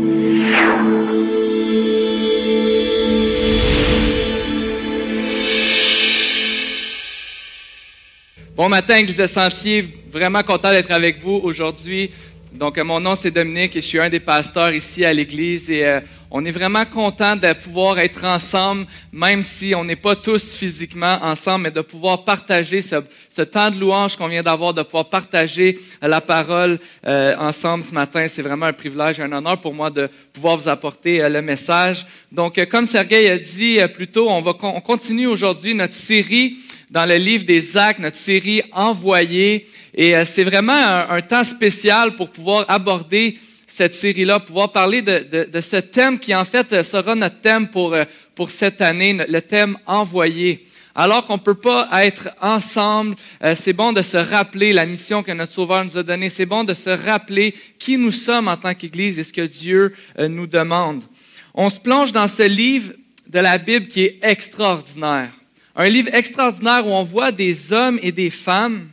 Bon matin, Église de Sentier. Vraiment content d'être avec vous aujourd'hui. Donc, mon nom, c'est Dominique et je suis un des pasteurs ici à l'Église. Et on est vraiment content de pouvoir être ensemble, même si on n'est pas tous physiquement ensemble, mais de pouvoir partager ce temps de louange qu'on vient d'avoir, de pouvoir partager la parole ensemble ce matin. C'est vraiment un privilège et un honneur pour moi de pouvoir vous apporter le message. Donc, comme Sergueï a dit plus tôt, on continue aujourd'hui notre série dans le livre des Actes, notre série Envoyés. Et c'est vraiment un temps spécial pour pouvoir aborder cette série-là, pouvoir parler de ce thème qui, en fait, sera notre thème pour cette année, le thème Envoyé. Alors qu'on ne peut pas être ensemble, c'est bon de se rappeler la mission que notre Sauveur nous a donnée. C'est bon de se rappeler qui nous sommes en tant qu'Église et ce que Dieu nous demande. On se plonge dans ce livre de la Bible qui est extraordinaire. Un livre extraordinaire où on voit des hommes et des femmes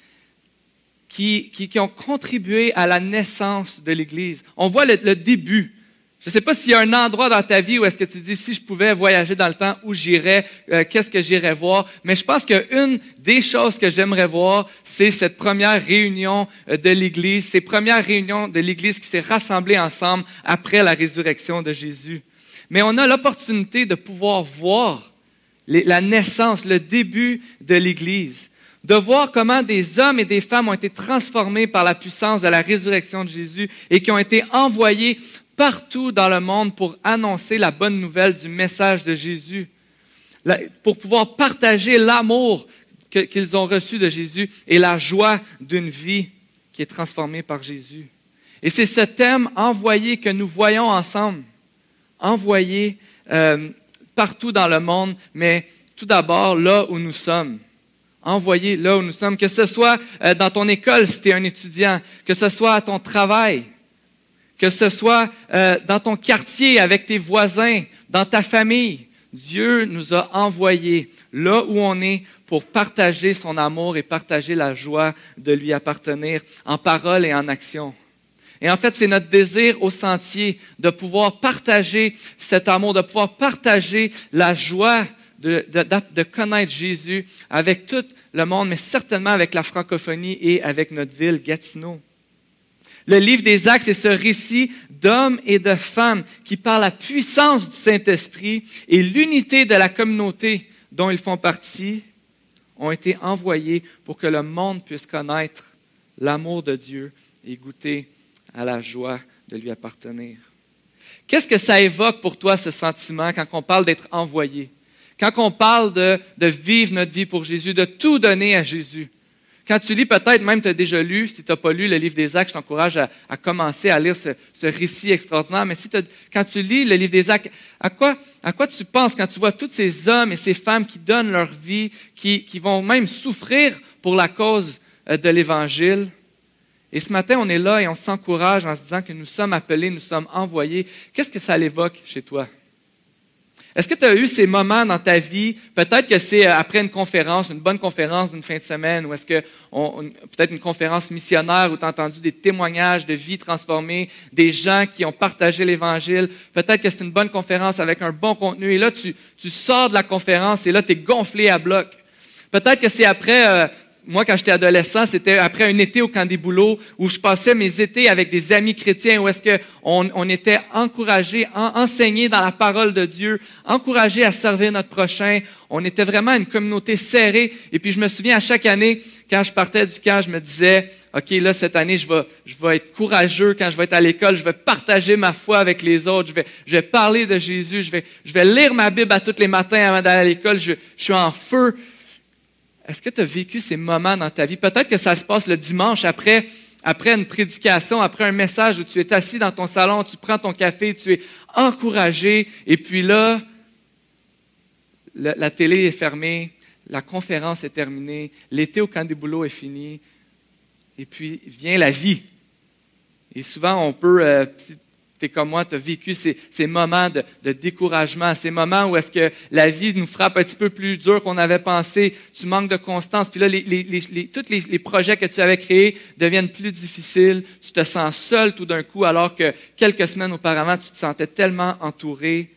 qui ont contribué à la naissance de l'Église. On voit le début. Je ne sais pas s'il y a un endroit dans ta vie où est-ce que tu dis, si je pouvais voyager dans le temps, où j'irais, qu'est-ce que j'irais voir. Mais je pense qu'une des choses que j'aimerais voir, c'est cette première réunion de l'Église, ces premières réunions de l'Église qui s'est rassemblée ensemble après la résurrection de Jésus. Mais on a l'opportunité de pouvoir voir la naissance, le début de l'Église, de voir comment des hommes et des femmes ont été transformés par la puissance de la résurrection de Jésus et qui ont été envoyés partout dans le monde pour annoncer la bonne nouvelle du message de Jésus, pour pouvoir partager l'amour qu'ils ont reçu de Jésus et la joie d'une vie qui est transformée par Jésus. Et c'est ce thème envoyé que nous voyons ensemble, envoyé partout dans le monde, mais tout d'abord là où nous sommes. Envoyé là où nous sommes, que ce soit dans ton école si tu es un étudiant, que ce soit à ton travail, que ce soit dans ton quartier avec tes voisins, dans ta famille. Dieu nous a envoyés là où on est pour partager son amour et partager la joie de lui appartenir en parole et en action. Et en fait, c'est notre désir au Sentier de pouvoir partager cet amour, de pouvoir partager la joie de connaître Jésus avec tout le monde, mais certainement avec la francophonie et avec notre ville, Gatineau. Le livre des Actes, c'est ce récit d'hommes et de femmes qui, par la puissance du Saint-Esprit et l'unité de la communauté dont ils font partie, ont été envoyés pour que le monde puisse connaître l'amour de Dieu et goûter à la joie de lui appartenir. Qu'est-ce que ça évoque pour toi, ce sentiment, quand on parle d'être envoyé? Quand on parle de vivre notre vie pour Jésus, de tout donner à Jésus? Quand tu lis, peut-être même tu as déjà lu, si tu n'as pas lu le livre des Actes, je t'encourage à commencer à lire ce récit extraordinaire. Mais quand tu lis le livre des Actes, à quoi tu penses quand tu vois tous ces hommes et ces femmes qui donnent leur vie, qui vont même souffrir pour la cause de l'Évangile? Et ce matin, on est là et on s'encourage en se disant que nous sommes appelés, nous sommes envoyés. Qu'est-ce que ça l'évoque chez toi? Est-ce que tu as eu ces moments dans ta vie, peut-être que c'est après une conférence, une bonne conférence d'une fin de semaine, ou est-ce que peut-être une conférence missionnaire où tu as entendu des témoignages de vie transformée, des gens qui ont partagé l'Évangile, peut-être que c'est une bonne conférence avec un bon contenu, et là tu sors de la conférence et là tu es gonflé à bloc. Peut-être que c'est après... Moi, quand j'étais adolescent, c'était après un été au camp des bouleaux où je passais mes étés avec des amis chrétiens où est-ce qu'on était encouragés, enseignés dans la parole de Dieu, encouragés à servir notre prochain. On était vraiment une communauté serrée. Et puis, je me souviens à chaque année, quand je partais du camp, je me disais, OK, là, cette année, je vais être courageux. Quand je vais être à l'école, je vais partager ma foi avec les autres. Je vais parler de Jésus. Je vais lire ma Bible à tous les matins avant d'aller à l'école. Je suis en feu. Est-ce que tu as vécu ces moments dans ta vie? Peut-être que ça se passe le dimanche après une prédication, après un message où tu es assis dans ton salon, tu prends ton café, tu es encouragé, et puis là, la télé est fermée, la conférence est terminée, l'été au camp des bouleaux est fini, et puis vient la vie. Et souvent, on peut tu es comme moi, tu as vécu ces moments de découragement, ces moments où est-ce que la vie nous frappe un petit peu plus dur qu'on avait pensé, tu manques de constance, puis là, tous les projets que tu avais créés deviennent plus difficiles, tu te sens seul tout d'un coup, alors que quelques semaines auparavant, tu te sentais tellement entouré.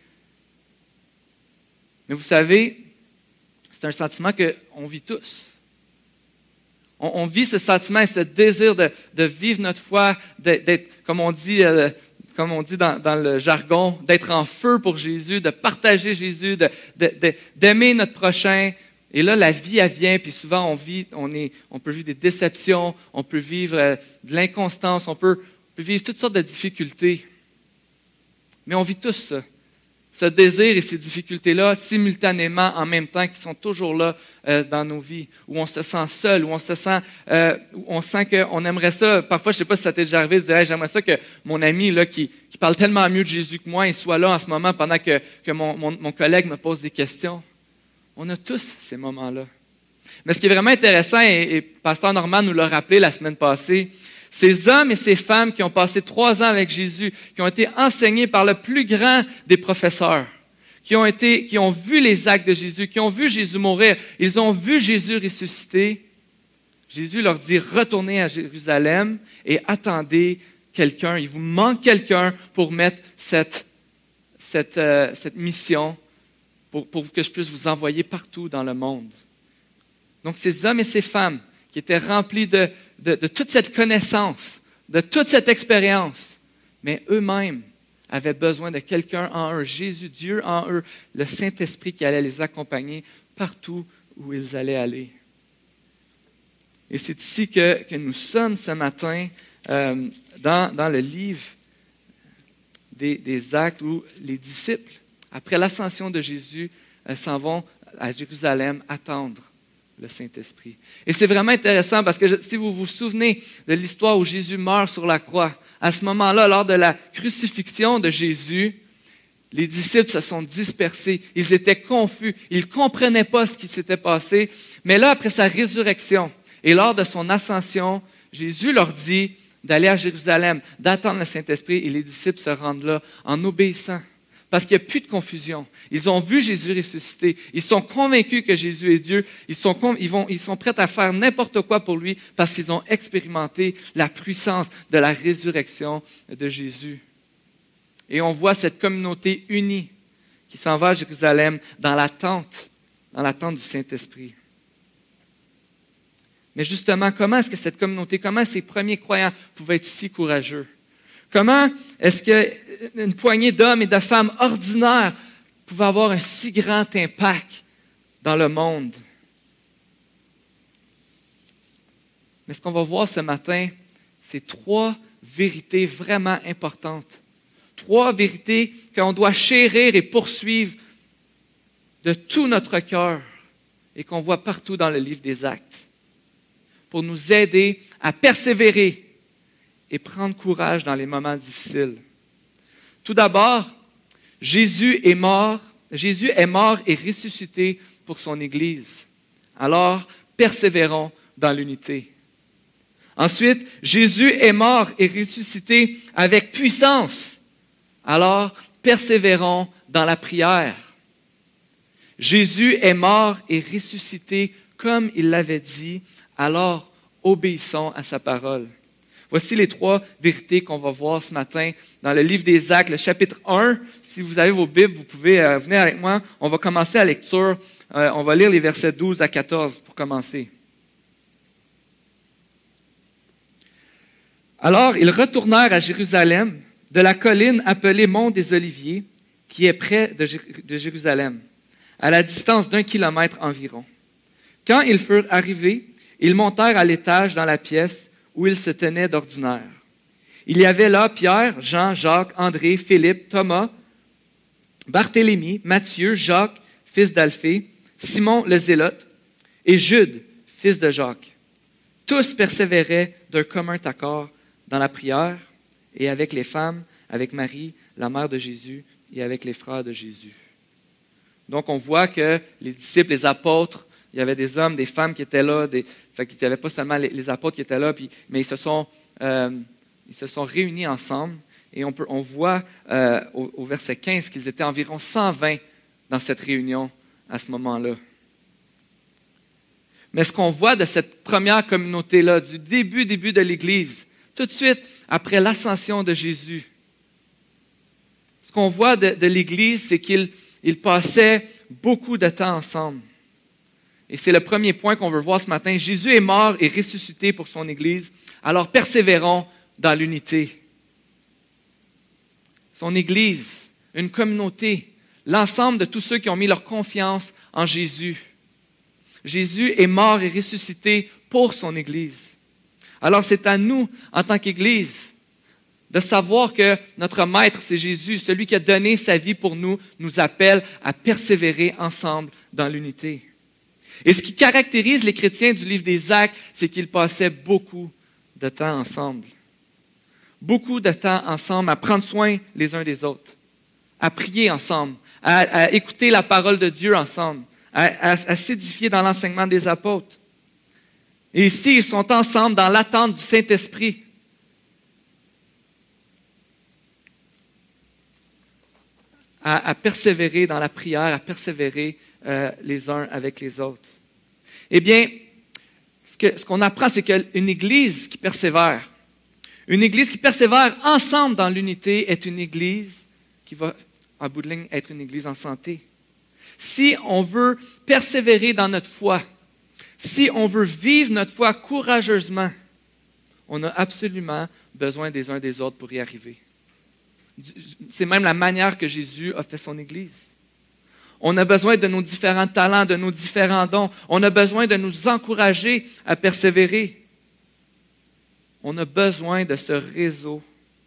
Mais vous savez, c'est un sentiment qu'on vit tous. On vit ce sentiment et ce désir de vivre notre foi, d'être, comme on dit dans le jargon, d'être en feu pour Jésus, de partager Jésus, d'aimer notre prochain. Et là, la vie, elle vient, puis souvent, on peut vivre des déceptions, on peut vivre de l'inconstance, on peut vivre toutes sortes de difficultés. Mais on vit tous ça. Ce désir et ces difficultés-là, simultanément, en même temps, qui sont toujours là dans nos vies, où on se sent seul, où on sent qu'on aimerait ça. Parfois, je ne sais pas si ça t'est déjà arrivé de dire hey, j'aimerais ça que mon ami là, qui parle tellement mieux de Jésus que moi, il soit là en ce moment pendant que mon collègue me pose des questions. On a tous ces moments-là. Mais ce qui est vraiment intéressant, et Pasteur Normand nous l'a rappelé la semaine passée, ces hommes et ces femmes qui ont passé 3 ans avec Jésus, qui ont été enseignés par le plus grand des professeurs, qui ont vu les actes de Jésus, qui ont vu Jésus mourir, ils ont vu Jésus ressusciter. Jésus leur dit, retournez à Jérusalem et attendez quelqu'un. Il vous manque quelqu'un pour mettre cette mission, pour que je puisse vous envoyer partout dans le monde. Donc ces hommes et ces femmes qui étaient remplis de toute cette connaissance, de toute cette expérience, mais eux-mêmes avaient besoin de quelqu'un en eux, Jésus, Dieu en eux, le Saint-Esprit qui allait les accompagner partout où ils allaient aller. Et c'est ici que nous sommes ce matin dans le livre des Actes où les disciples, après l'ascension de Jésus, s'en vont à Jérusalem attendre le Saint-Esprit. Et c'est vraiment intéressant parce que si vous vous souvenez de l'histoire où Jésus meurt sur la croix, à ce moment-là, lors de la crucifixion de Jésus, les disciples se sont dispersés. Ils étaient confus. Ils ne comprenaient pas ce qui s'était passé. Mais là, après sa résurrection et lors de son ascension, Jésus leur dit d'aller à Jérusalem, d'attendre le Saint-Esprit et les disciples se rendent là en obéissant. Parce qu'il n'y a plus de confusion. Ils ont vu Jésus ressusciter. Ils sont convaincus que Jésus est Dieu. Ils sont prêts à faire n'importe quoi pour lui parce qu'ils ont expérimenté la puissance de la résurrection de Jésus. Et on voit cette communauté unie qui s'en va à Jérusalem dans l'attente du Saint-Esprit. Mais justement, comment est-ce que cette communauté, comment ces premiers croyants pouvaient être si courageux? Comment est-ce qu'une poignée d'hommes et de femmes ordinaires pouvait avoir un si grand impact dans le monde? Mais ce qu'on va voir ce matin, c'est 3 vérités vraiment importantes. 3 vérités qu'on doit chérir et poursuivre de tout notre cœur et qu'on voit partout dans le livre des Actes pour nous aider à persévérer et prendre courage dans les moments difficiles. Tout d'abord, Jésus est mort et ressuscité pour son Église. Alors, persévérons dans l'unité. Ensuite, Jésus est mort et ressuscité avec puissance. Alors, persévérons dans la prière. Jésus est mort et ressuscité comme il l'avait dit. Alors, obéissons à sa parole. Voici les 3 vérités qu'on va voir ce matin dans le livre des Actes, le chapitre 1. Si vous avez vos Bibles, vous pouvez venir avec moi. On va commencer la lecture. On va lire les versets 12 à 14 pour commencer. Alors, ils retournèrent à Jérusalem, de la colline appelée Mont des Oliviers, qui est près de Jérusalem, à la distance d'1 kilomètre environ. Quand ils furent arrivés, ils montèrent à l'étage dans la pièce où ils se tenaient d'ordinaire. Il y avait là Pierre, Jean, Jacques, André, Philippe, Thomas, Barthélemy, Matthieu, Jacques, fils d'Alphée, Simon le Zélote, et Jude, fils de Jacques. Tous persévéraient d'un commun accord dans la prière et avec les femmes, avec Marie, la mère de Jésus, et avec les frères de Jésus. Donc, on voit que les disciples, les apôtres, il y avait des hommes, des femmes qui étaient là. Il n'y avait pas seulement les apôtres qui étaient là, mais ils se sont réunis ensemble. Et on voit au verset 15 qu'ils étaient environ 120 dans cette réunion à ce moment-là. Mais ce qu'on voit de cette première communauté-là, du début de l'Église, tout de suite après l'ascension de Jésus, ce qu'on voit de l'Église, c'est qu'ils passaient beaucoup de temps ensemble. Et c'est le premier point qu'on veut voir ce matin. Jésus est mort et ressuscité pour son Église, alors persévérons dans l'unité. Son Église, une communauté, l'ensemble de tous ceux qui ont mis leur confiance en Jésus. Jésus est mort et ressuscité pour son Église. Alors c'est à nous, en tant qu'Église, de savoir que notre Maître, c'est Jésus, celui qui a donné sa vie pour nous, nous appelle à persévérer ensemble dans l'unité. Et ce qui caractérise les chrétiens du livre des Actes, c'est qu'ils passaient beaucoup de temps ensemble. Beaucoup de temps ensemble à prendre soin les uns des autres, à prier ensemble, à écouter la parole de Dieu ensemble, à s'édifier dans l'enseignement des apôtres. Et ici, ils sont ensemble dans l'attente du Saint-Esprit. À persévérer dans la prière, à persévérer les uns avec les autres. Eh bien, ce qu'on apprend, c'est qu'une Église qui persévère ensemble dans l'unité est une Église qui va, en bout de ligne, être une Église en santé. Si on veut persévérer dans notre foi, si on veut vivre notre foi courageusement, on a absolument besoin des uns des autres pour y arriver. C'est même la manière que Jésus a fait son Église. On a besoin de nos différents talents, de nos différents dons. On a besoin de nous encourager à persévérer. On a besoin de ce réseau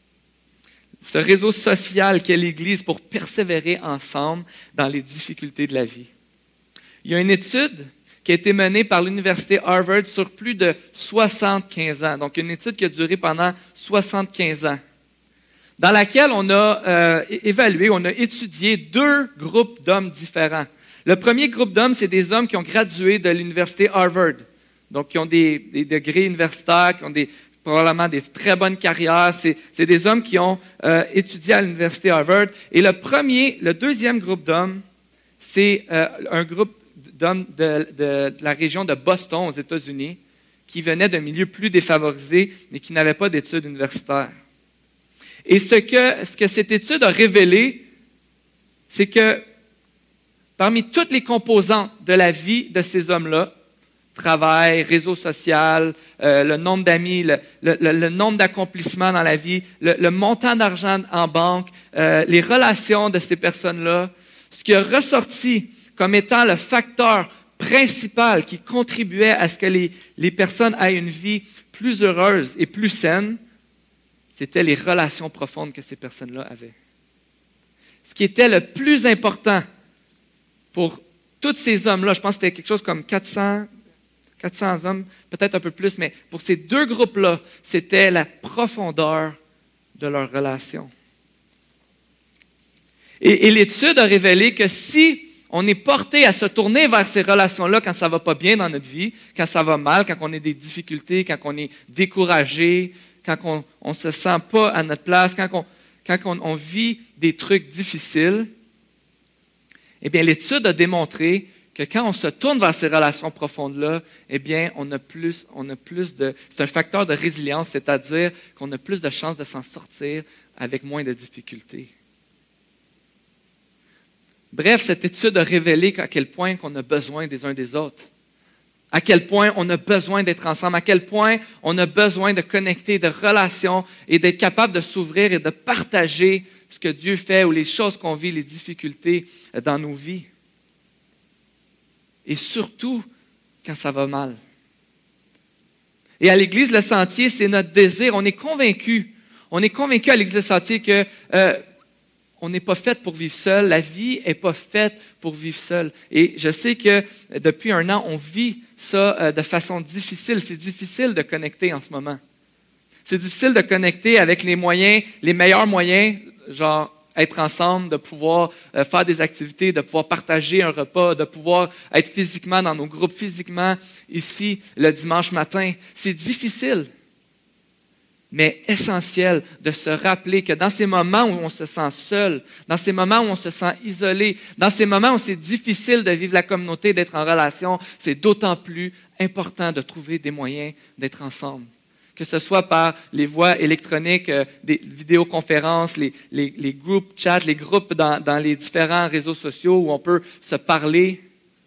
social qu'est l'Église pour persévérer ensemble dans les difficultés de la vie. Il y a une étude qui a été menée par l'Université Harvard sur plus de 75 ans. Donc, une étude qui a duré pendant 75 ans, dans laquelle on a évalué, on a étudié 2 groupes d'hommes différents. Le premier groupe d'hommes, c'est des hommes qui ont gradué de l'Université Harvard, donc qui ont des degrés universitaires, qui ont probablement des très bonnes carrières. C'est des hommes qui ont étudié à l'Université Harvard. Et le deuxième groupe d'hommes, c'est un groupe d'hommes de la région de Boston, aux États-Unis, qui venaient d'un milieu plus défavorisé et qui n'avaient pas d'études universitaires. Et ce que cette étude a révélé, c'est que parmi toutes les composantes de la vie de ces hommes-là, travail, réseau social, le nombre d'amis, le nombre d'accomplissements dans la vie, le montant d'argent en banque, les relations de ces personnes-là, ce qui a ressorti comme étant le facteur principal qui contribuait à ce que les personnes aient une vie plus heureuse et plus saine, c'était les relations profondes que ces personnes-là avaient. Ce qui était le plus important pour tous ces hommes-là, je pense que c'était quelque chose comme 400 hommes, peut-être un peu plus, mais pour ces 2 groupes-là, c'était la profondeur de leurs relations. Et l'étude a révélé que si on est porté à se tourner vers ces relations-là quand ça ne va pas bien dans notre vie, quand ça va mal, quand on a des difficultés, quand on est découragé, quand on ne se sent pas à notre place, quand on vit des trucs difficiles, eh bien, l'étude a démontré que quand on se tourne vers ces relations profondes-là, eh bien, c'est un facteur de résilience, c'est-à-dire qu'on a plus de chances de s'en sortir avec moins de difficultés. Bref, cette étude a révélé à quel point on a besoin des uns des autres. À quel point on a besoin d'être ensemble, à quel point on a besoin de connecter, de relations et d'être capable de s'ouvrir et de partager ce que Dieu fait ou les choses qu'on vit, les difficultés dans nos vies. Et surtout quand ça va mal. Et à l'Église Le Sentier, c'est notre désir. On est convaincus à l'Église Le Sentier que on n'est pas fait pour vivre seul. La vie n'est pas faite pour vivre seul. Et je sais que depuis 1 an, on vit ça de façon difficile. C'est difficile de connecter en ce moment. C'est difficile de connecter avec les meilleurs moyens, genre être ensemble, de pouvoir faire des activités, de pouvoir partager un repas, de pouvoir être physiquement dans nos groupes, physiquement ici le dimanche matin. C'est difficile. mais essentiel de se rappeler que dans ces moments où on se sent seul, dans ces moments où on se sent isolé, dans ces moments où c'est difficile de vivre la communauté, d'être en relation, c'est d'autant plus important de trouver des moyens d'être ensemble. Que ce soit par les voies électroniques, des vidéoconférences, les groupes chats, les groupes dans les différents réseaux sociaux où on peut se parler.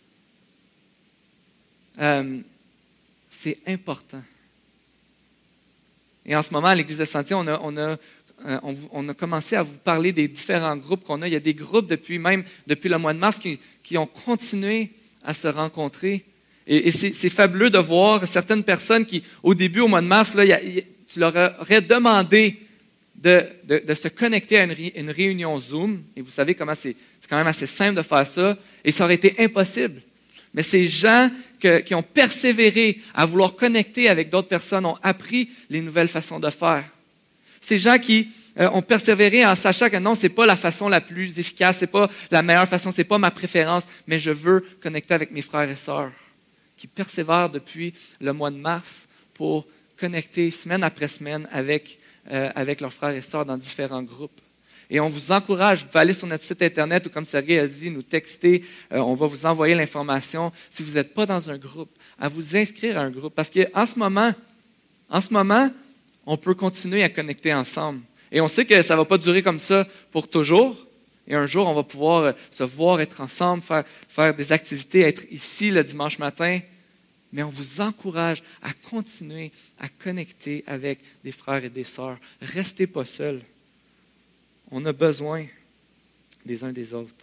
C'est important. Et en ce moment, à l'Église de Sentier, on a commencé à vous parler des différents groupes qu'on a. Il y a des groupes depuis le mois de mars qui ont continué à se rencontrer. Et c'est fabuleux de voir certaines personnes qui, au début, au mois de mars, là, tu leur aurais demandé de se connecter à une réunion Zoom. Et vous savez comment c'est quand même assez simple de faire ça. Et ça aurait été impossible. Mais ces gens qui ont persévéré à vouloir connecter avec d'autres personnes ont appris les nouvelles façons de faire. Ces gens qui ont persévéré en sachant que non, ce n'est pas la façon la plus efficace, ce n'est pas la meilleure façon, ce n'est pas ma préférence, mais je veux connecter avec mes frères et sœurs qui persévèrent depuis le mois de mars pour connecter semaine après semaine avec leurs frères et sœurs dans différents groupes. Et on vous encourage, vous pouvez aller sur notre site Internet ou comme Sergei a dit, nous texter, on va vous envoyer l'information, si vous n'êtes pas dans un groupe, à vous inscrire à un groupe. Parce qu'en ce moment, on peut continuer à connecter ensemble. Et on sait que ça ne va pas durer comme ça pour toujours. Et un jour, on va pouvoir se voir, être ensemble, faire des activités, être ici le dimanche matin. Mais on vous encourage à continuer à connecter avec des frères et des sœurs. Restez pas seuls. On a besoin des uns des autres.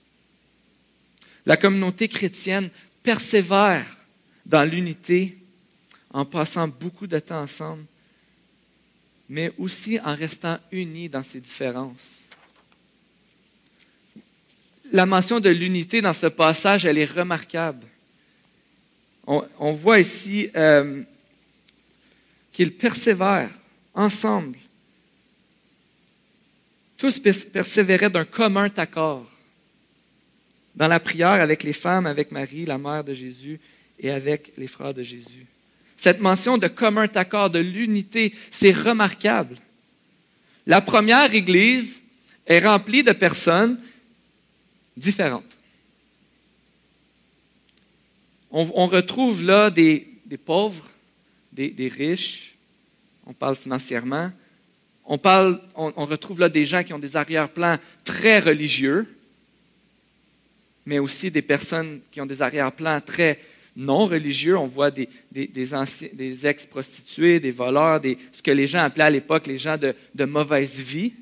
La communauté chrétienne persévère dans l'unité en passant beaucoup de temps ensemble, mais aussi en restant unis dans ses différences. La mention de l'unité dans ce passage, elle est remarquable. On voit ici qu'ils persévèrent ensemble. Tous persévéraient d'un commun accord dans la prière avec les femmes, avec Marie, la mère de Jésus, et avec les frères de Jésus. Cette mention de commun accord, de l'unité, c'est remarquable. La première Église est remplie de personnes différentes. On retrouve là des pauvres, des riches, on parle financièrement, on retrouve là des gens qui ont des arrière-plans très religieux, mais aussi des personnes qui ont des arrière-plans très non religieux. On voit des ex-prostituées, des voleurs, ce que les gens appelaient à l'époque les gens de mauvaise vie.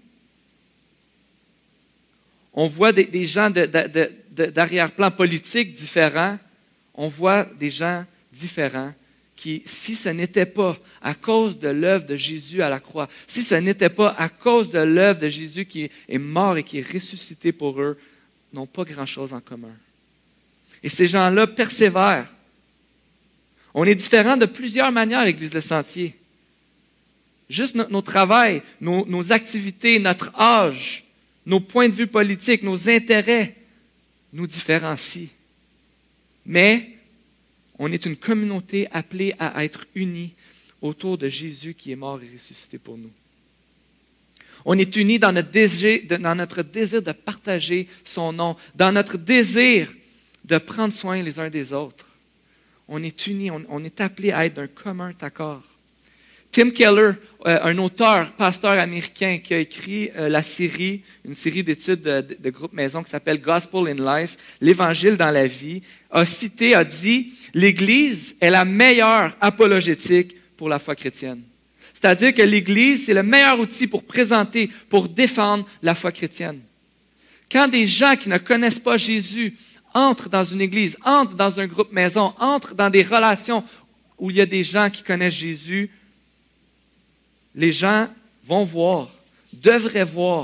On voit des gens d'arrière-plan politique différents. On voit des gens différents qui, si ce n'était pas à cause de l'œuvre de Jésus à la croix, si ce n'était pas à cause de l'œuvre de Jésus qui est mort et qui est ressuscité pour eux, n'ont pas grand-chose en commun. Et ces gens-là persévèrent. On est différents de plusieurs manières, Église Le Sentier. Juste nos travails, nos activités, notre âge, nos points de vue politiques, nos intérêts nous différencient. Mais on est une communauté appelée à être unie autour de Jésus qui est mort et ressuscité pour nous. On est unis dans notre désir de partager son nom, dans notre désir de prendre soin les uns des autres. On est unis, on est appelés à être d'un commun accord. Tim Keller, un auteur, pasteur américain qui a écrit une série d'études de groupe maison qui s'appelle Gospel in Life, l'Évangile dans la vie, a dit « L'Église est la meilleure apologétique pour la foi chrétienne. » C'est-à-dire que l'Église, c'est le meilleur outil pour présenter, pour défendre la foi chrétienne. Quand des gens qui ne connaissent pas Jésus entrent dans une église, entrent dans un groupe maison, entrent dans des relations où il y a des gens qui connaissent Jésus, les gens vont voir, devraient voir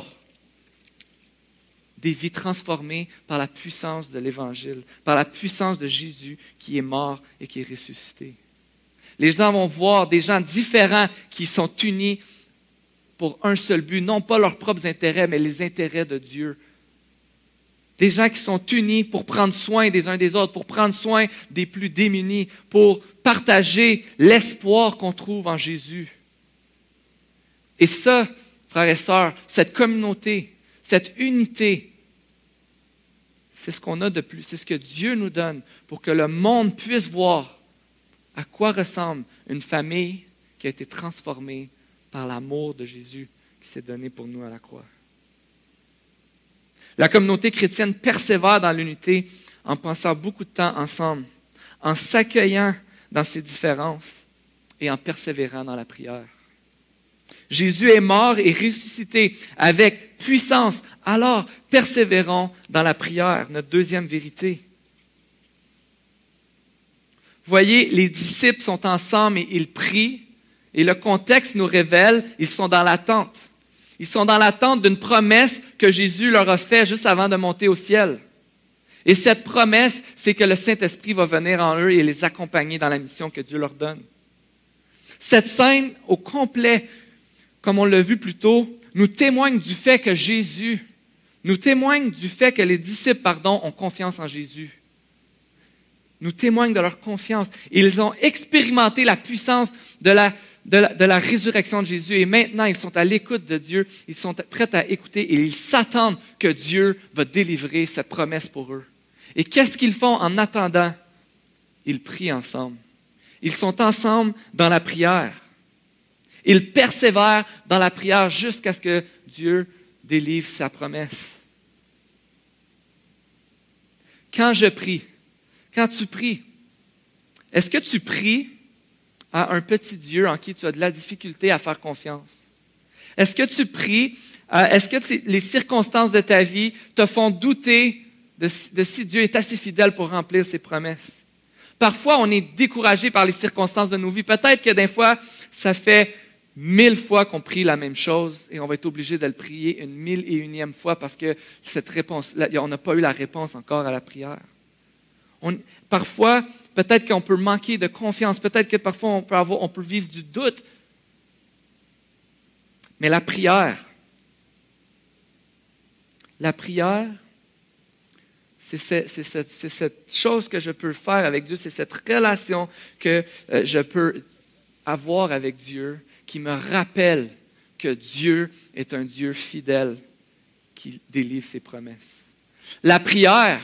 des vies transformées par la puissance de l'Évangile, par la puissance de Jésus qui est mort et qui est ressuscité. Les gens vont voir des gens différents qui sont unis pour un seul but, non pas leurs propres intérêts, mais les intérêts de Dieu. Des gens qui sont unis pour prendre soin des uns des autres, pour prendre soin des plus démunis, pour partager l'espoir qu'on trouve en Jésus. Et ça, frères et sœurs, cette communauté, cette unité, c'est ce qu'on a de plus, c'est ce que Dieu nous donne pour que le monde puisse voir à quoi ressemble une famille qui a été transformée par l'amour de Jésus qui s'est donné pour nous à la croix. La communauté chrétienne persévère dans l'unité en passant beaucoup de temps ensemble, en s'accueillant dans ses différences et en persévérant dans la prière. Jésus est mort et ressuscité avec puissance. Alors, persévérons dans la prière, notre deuxième vérité. Voyez, les disciples sont ensemble et ils prient. Et le contexte nous révèle, ils sont dans l'attente. Ils sont dans l'attente d'une promesse que Jésus leur a faite juste avant de monter au ciel. Et cette promesse, c'est que le Saint-Esprit va venir en eux et les accompagner dans la mission que Dieu leur donne. Cette scène au complet, comme on l'a vu plus tôt, nous témoigne du fait que nous témoigne du fait que les disciples, ont confiance en Jésus. Nous témoignent de leur confiance. Ils ont expérimenté la puissance de la résurrection de Jésus et maintenant ils sont à l'écoute de Dieu, ils sont prêts à écouter et ils s'attendent que Dieu va délivrer cette promesse pour eux. Et qu'est-ce qu'ils font en attendant? Ils prient ensemble. Ils sont ensemble dans la prière. Ils persévèrent dans la prière jusqu'à ce que Dieu délivre sa promesse. Quand je prie, quand tu pries, est-ce que tu pries à un petit Dieu en qui tu as de la difficulté à faire confiance? Est-ce que tu pries, est-ce que les circonstances de ta vie te font douter de si Dieu est assez fidèle pour remplir ses promesses? Parfois, on est découragé par les circonstances de nos vies. Peut-être que des fois, ça fait 1000 fois qu'on prie la même chose et on va être obligé de le prier une 1001e fois parce que cette réponse, on n'a pas eu la réponse encore à la prière. Parfois, peut-être qu'on peut manquer de confiance. Peut-être que parfois, on peut vivre du doute. Mais la prière, c'est cette chose que je peux faire avec Dieu, c'est cette relation que je peux avoir avec Dieu qui me rappelle que Dieu est un Dieu fidèle qui délivre ses promesses. La prière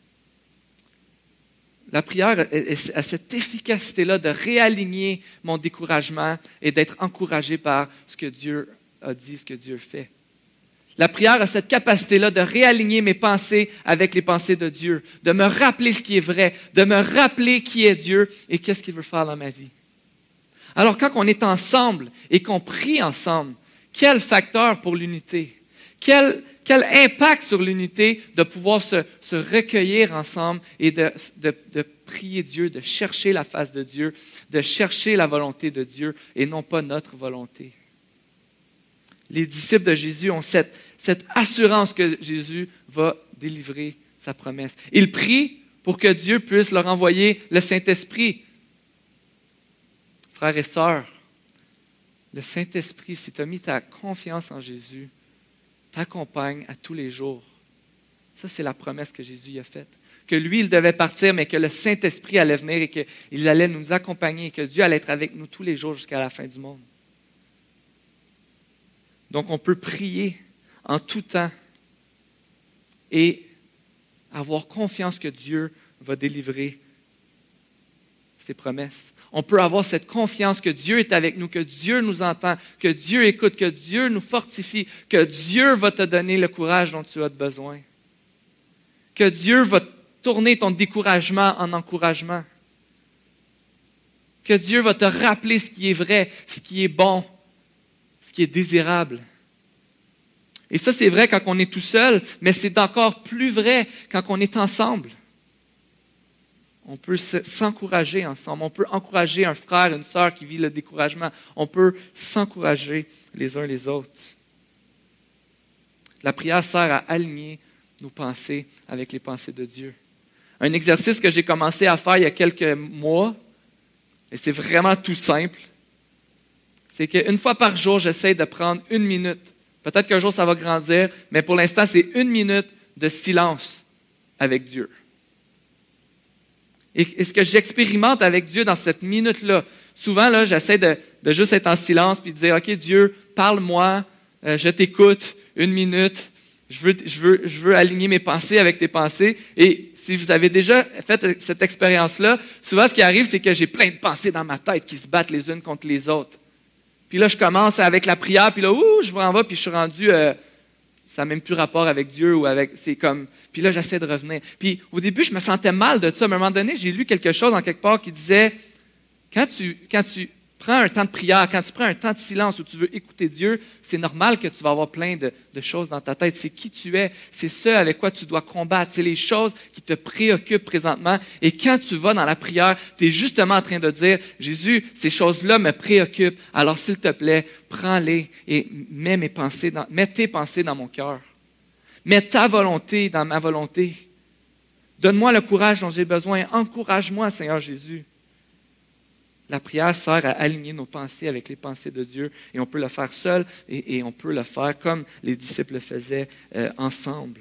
a cette efficacité-là de réaligner mon découragement et d'être encouragé par ce que Dieu a dit, ce que Dieu fait. La prière a cette capacité-là de réaligner mes pensées avec les pensées de Dieu, de me rappeler ce qui est vrai, de me rappeler qui est Dieu et qu'est-ce qu'il veut faire dans ma vie. Alors, quand on est ensemble et qu'on prie ensemble, quel facteur pour l'unité? Quel impact sur l'unité de pouvoir se recueillir ensemble et de prier Dieu, de chercher la face de Dieu, de chercher la volonté de Dieu et non pas notre volonté. Les disciples de Jésus ont cette assurance que Jésus va délivrer sa promesse. Ils prient pour que Dieu puisse leur envoyer le Saint-Esprit. Frères et sœurs, le Saint-Esprit, si tu as mis ta confiance en Jésus, t'accompagne à tous les jours. Ça, c'est la promesse que Jésus a faite. Que lui, il devait partir, mais que le Saint-Esprit allait venir et qu'il allait nous accompagner et que Dieu allait être avec nous tous les jours jusqu'à la fin du monde. Donc, on peut prier en tout temps et avoir confiance que Dieu va délivrer ses promesses. On peut avoir cette confiance que Dieu est avec nous, que Dieu nous entend, que Dieu écoute, que Dieu nous fortifie, que Dieu va te donner le courage dont tu as besoin. Que Dieu va tourner ton découragement en encouragement. Que Dieu va te rappeler ce qui est vrai, ce qui est bon, ce qui est désirable. Et ça, c'est vrai quand on est tout seul, mais c'est encore plus vrai quand on est ensemble. On peut s'encourager ensemble. On peut encourager un frère, une sœur qui vit le découragement. On peut s'encourager les uns les autres. La prière sert à aligner nos pensées avec les pensées de Dieu. Un exercice que j'ai commencé à faire il y a quelques mois, et c'est vraiment tout simple, c'est qu'une fois par jour, j'essaie de prendre 1 minute. Peut-être qu'un jour, ça va grandir, mais pour l'instant, c'est 1 minute de silence avec Dieu. Et ce que j'expérimente avec Dieu dans cette minute-là, souvent, là, j'essaie de juste être en silence puis de dire, OK, Dieu, parle-moi, je t'écoute, 1 minute, je veux aligner mes pensées avec tes pensées. Et si vous avez déjà fait cette expérience-là, souvent ce qui arrive, c'est que j'ai plein de pensées dans ma tête qui se battent les unes contre les autres. Puis là, je commence avec la prière, puis là, je m'en vais, puis je suis rendu, ça n'a même plus rapport avec Dieu ou avec, c'est comme, puis là, j'essaie de revenir. Puis au début, je me sentais mal de ça, mais à un moment donné, j'ai lu quelque chose en quelque part qui disait, quand tu prends un temps de prière, quand tu prends un temps de silence où tu veux écouter Dieu, c'est normal que tu vas avoir plein de choses dans ta tête. C'est qui tu es, c'est ce avec quoi tu dois combattre, c'est les choses qui te préoccupent présentement. Et quand tu vas dans la prière, tu es justement en train de dire, Jésus, ces choses-là me préoccupent, alors s'il te plaît, prends-les et mets tes pensées dans mon cœur. Mets ta volonté dans ma volonté. Donne-moi le courage dont j'ai besoin. Encourage-moi, Seigneur Jésus. La prière sert à aligner nos pensées avec les pensées de Dieu et on peut le faire seul et on peut le faire comme les disciples le faisaient ensemble.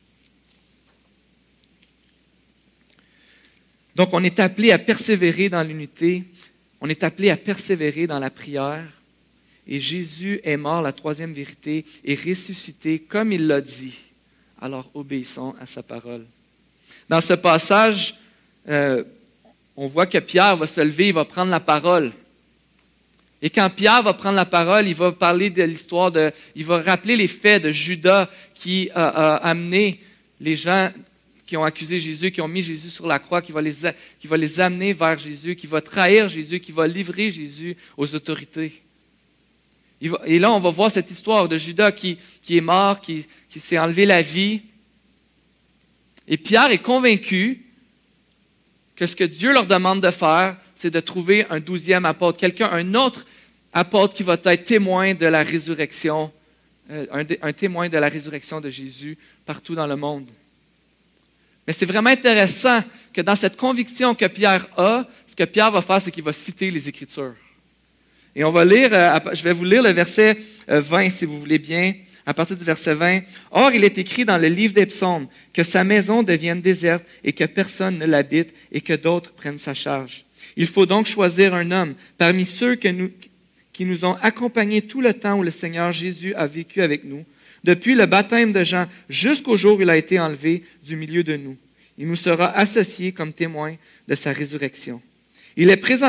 Donc, on est appelé à persévérer dans l'unité, on est appelé à persévérer dans la prière et Jésus est mort, la troisième vérité, et ressuscité comme il l'a dit. Alors, obéissons à sa parole. Dans ce passage, on voit que Pierre va se lever, il va prendre la parole. Et quand Pierre va prendre la parole, il va parler de l'histoire il va rappeler les faits de Judas qui a amené les gens qui ont accusé Jésus, qui ont mis Jésus sur la croix, qui va les amener vers Jésus, qui va trahir Jésus, qui va livrer Jésus aux autorités. Et là, on va voir cette histoire de Judas qui est mort, qui s'est enlevé la vie. Et Pierre est convaincu que ce que Dieu leur demande de faire, c'est de trouver un 12e apôtre, un autre apôtre qui va être témoin de la résurrection, un témoin de la résurrection de Jésus partout dans le monde. Mais c'est vraiment intéressant que dans cette conviction que Pierre a, ce que Pierre va faire, c'est qu'il va citer les Écritures. Et on va lire, je vais vous lire le verset 20, si vous voulez bien. À partir du verset 20, « Or, il est écrit dans le livre des psaumes que sa maison devienne déserte et que personne ne l'habite et que d'autres prennent sa charge. Il faut donc choisir un homme parmi ceux qui nous ont accompagnés tout le temps où le Seigneur Jésus a vécu avec nous, depuis le baptême de Jean jusqu'au jour où il a été enlevé du milieu de nous. Il nous sera associé comme témoin de sa résurrection. » Il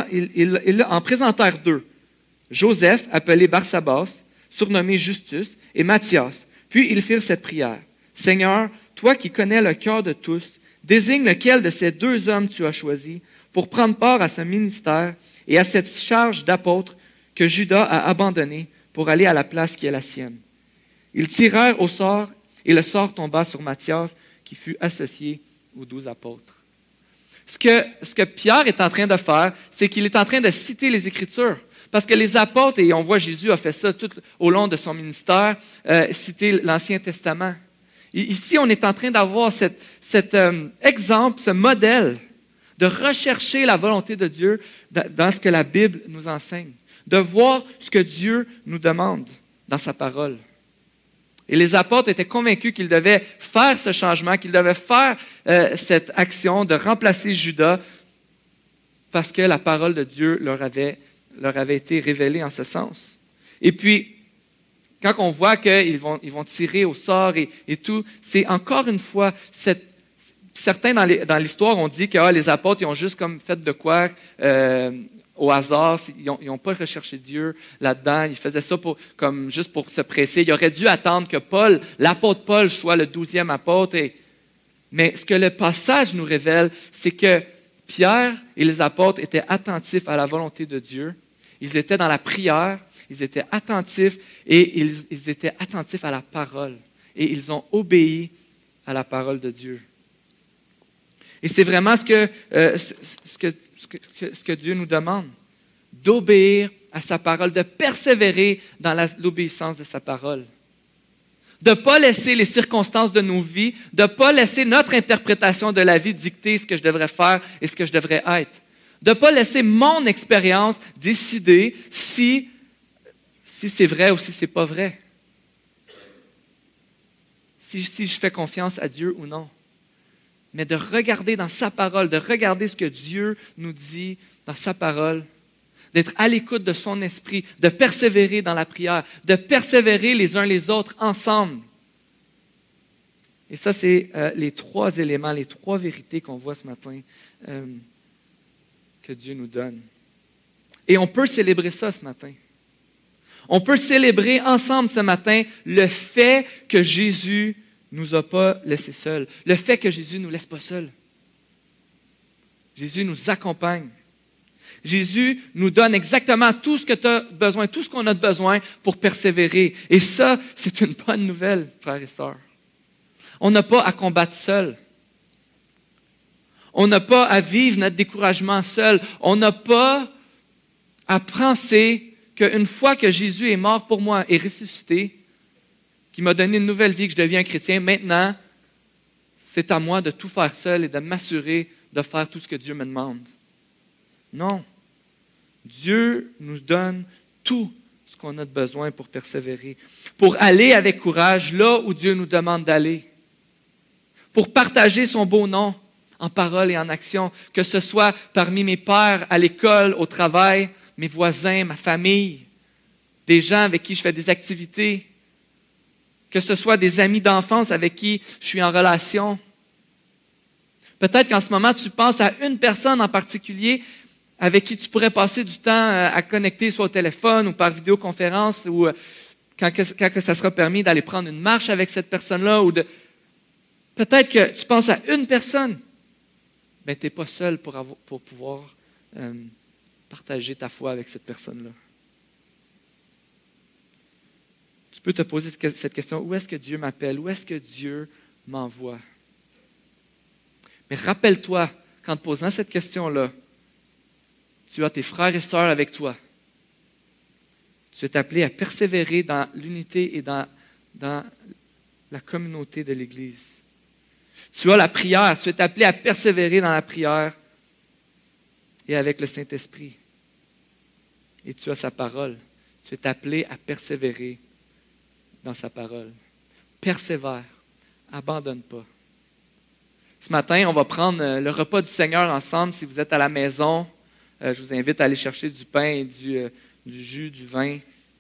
en présentèrent 2, Joseph, appelé Barsabas, surnommé Justus, et Matthias. Puis ils firent cette prière. « Seigneur, toi qui connais le cœur de tous, désigne lequel de ces 2 hommes tu as choisi pour prendre part à ce ministère et à cette charge d'apôtre que Judas a abandonné pour aller à la place qui est la sienne. » Ils tirèrent au sort et le sort tomba sur Matthias qui fut associé aux 12 apôtres. Ce que Pierre est en train de faire, c'est qu'il est en train de citer les Écritures. Parce que les apôtres, et on voit Jésus a fait ça tout au long de son ministère, citer l'Ancien Testament. Et ici, on est en train d'avoir cet exemple, ce modèle de rechercher la volonté de Dieu dans ce que la Bible nous enseigne, de voir ce que Dieu nous demande dans sa parole. Et les apôtres étaient convaincus qu'ils devaient faire ce changement, qu'ils devaient faire cette action de remplacer Judas parce que la parole de Dieu leur avait été révélée en ce sens. Et puis, quand on voit qu'ils vont tirer au sort et tout, c'est encore une fois, certains dans l'histoire ont dit que les apôtres ils ont juste comme fait de quoi au hasard, ils n'ont pas recherché Dieu là-dedans, ils faisaient ça juste pour se presser. Ils auraient dû attendre que l'apôtre Paul soit le 12e apôtre. Mais ce que le passage nous révèle, c'est que Pierre et les apôtres étaient attentifs à la volonté de Dieu. Ils étaient dans la prière, ils étaient attentifs et ils étaient attentifs à la parole. Et ils ont obéi à la parole de Dieu. Et c'est vraiment ce que Dieu nous demande, d'obéir à sa parole, de persévérer dans l'obéissance de sa parole. De ne pas laisser les circonstances de nos vies, de ne pas laisser notre interprétation de la vie dicter ce que je devrais faire et ce que je devrais être. De ne pas laisser mon expérience décider si c'est vrai ou si ce n'est pas vrai. Si je fais confiance à Dieu ou non. Mais de regarder dans sa parole, de regarder ce que Dieu nous dit dans sa parole, d'être à l'écoute de son esprit, de persévérer dans la prière, de persévérer les uns les autres ensemble. Et ça, c'est les trois éléments, les trois vérités qu'on voit ce matin que Dieu nous donne. Et on peut célébrer ça ce matin. On peut célébrer ensemble ce matin le fait que Jésus ne nous a pas laissés seuls, le fait que Jésus ne nous laisse pas seuls. Jésus nous accompagne. Jésus nous donne exactement tout ce que tu as besoin, tout ce qu'on a besoin pour persévérer. Et ça, c'est une bonne nouvelle, frères et sœurs. On n'a pas à combattre seul. On n'a pas à vivre notre découragement seul. On n'a pas à penser qu'une fois que Jésus est mort pour moi et ressuscité, qui m'a donné une nouvelle vie, que je deviens un chrétien, maintenant, c'est à moi de tout faire seul et de m'assurer de faire tout ce que Dieu me demande. Non. Dieu nous donne tout ce qu'on a de besoin pour persévérer, pour aller avec courage là où Dieu nous demande d'aller, pour partager son beau nom en parole et en action, que ce soit parmi mes pairs à l'école, au travail, mes voisins, ma famille, des gens avec qui je fais des activités, que ce soit des amis d'enfance avec qui je suis en relation. Peut-être qu'en ce moment, tu penses à une personne en particulier avec qui tu pourrais passer du temps à connecter soit au téléphone ou par vidéoconférence ou quand ça sera permis d'aller prendre une marche avec cette personne-là. Peut-être que tu penses à une personne. Ben, tu n'es pas seul pour pouvoir partager ta foi avec cette personne-là. Tu peux te poser cette question, où est-ce que Dieu m'appelle? Où est-ce que Dieu m'envoie? Mais rappelle-toi, qu'en te posant cette question-là, tu as tes frères et sœurs avec toi. Tu es appelé à persévérer dans l'unité et dans la communauté de l'Église. Tu as la prière, tu es appelé à persévérer dans la prière et avec le Saint-Esprit. Et tu as sa parole. Tu es appelé à persévérer dans sa parole. Persévère, abandonne pas. Ce matin, on va prendre le repas du Seigneur ensemble. Si vous êtes à la maison, je vous invite à aller chercher du pain et du jus, du vin.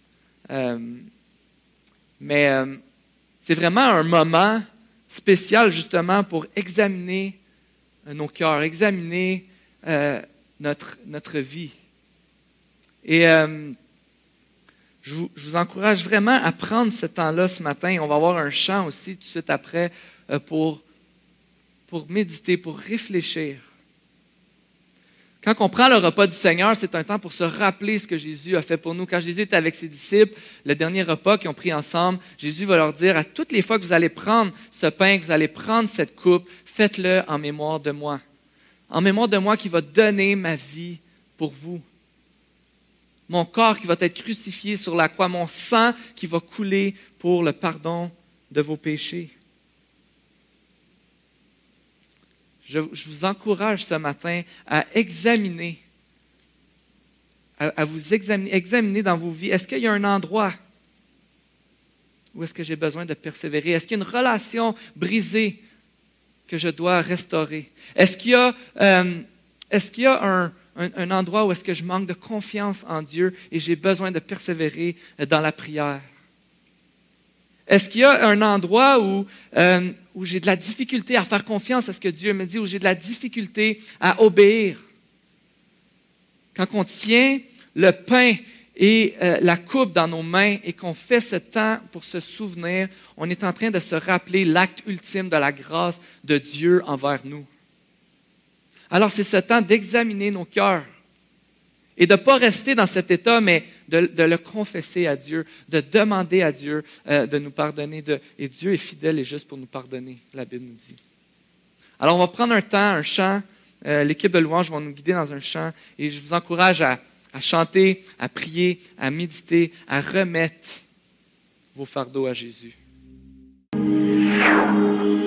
Mais c'est vraiment un moment spécial justement pour examiner nos cœurs, examiner notre vie. Et je vous encourage vraiment à prendre ce temps-là ce matin. On va avoir un chant aussi tout de suite après pour méditer, pour réfléchir. Quand on prend le repas du Seigneur, c'est un temps pour se rappeler ce que Jésus a fait pour nous. Quand Jésus était avec ses disciples, le dernier repas qu'ils ont pris ensemble, Jésus va leur dire, à toutes les fois que vous allez prendre ce pain, que vous allez prendre cette coupe, faites-le en mémoire de moi. En mémoire de moi qui va donner ma vie pour vous. Mon corps qui va être crucifié sur la croix, mon sang qui va couler pour le pardon de vos péchés. Je vous encourage ce matin à examiner, à vous examiner dans vos vies. Est-ce qu'il y a un endroit où est-ce que j'ai besoin de persévérer? Est-ce qu'il y a une relation brisée que je dois restaurer? Est-ce qu'il y a un endroit où est-ce que je manque de confiance en Dieu et j'ai besoin de persévérer dans la prière? Est-ce qu'il y a un endroit où j'ai de la difficulté à faire confiance à ce que Dieu me dit, où j'ai de la difficulté à obéir? Quand on tient le pain et la coupe dans nos mains et qu'on fait ce temps pour se souvenir, on est en train de se rappeler l'acte ultime de la grâce de Dieu envers nous. Alors c'est ce temps d'examiner nos cœurs et de ne pas rester dans cet état, mais de le confesser à Dieu, de demander à Dieu de nous pardonner. Et Dieu est fidèle et juste pour nous pardonner, la Bible nous dit. Alors on va prendre un temps, un chant. L'équipe de louange va nous guider dans un chant. Et je vous encourage à chanter, à prier, à méditer, à remettre vos fardeaux à Jésus.